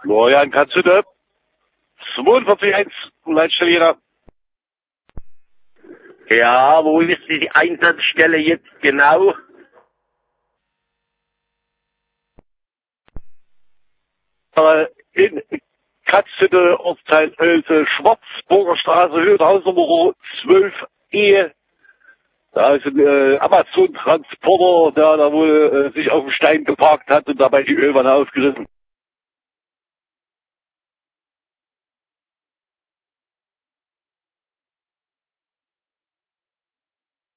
Florian, kannst du das? 42,1 Leitstelle jeder. Ja, wo ist die Einsatzstelle jetzt genau? In Katzhütte, Ortsteil Oelse, Schwarzburger Straße, Höhe Hausnummer 12E. Da ist ein Amazon-Transporter, der da wohl sich auf den Stein geparkt hat und dabei die Ölwanne aufgerissen.